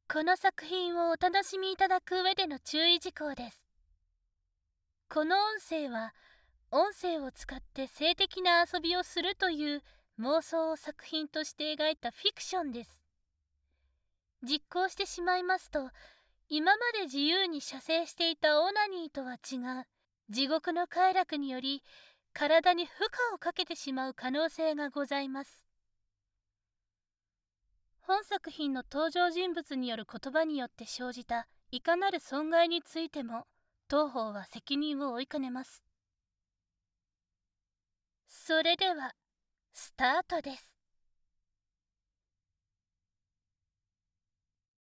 この作品をお楽しみいただく上での注意事項です。この音声は、音声を使って性的な遊びをするという妄想を作品として描いたフィクションです。実行してしまいますと、今まで自由に射精していたオナニーとは違う地獄の快楽により体に負荷をかけてしまう可能性がございます。本作品の登場人物による言葉によって生じたいかなる損害についても当方は責任を負いかねます。それではスタートです。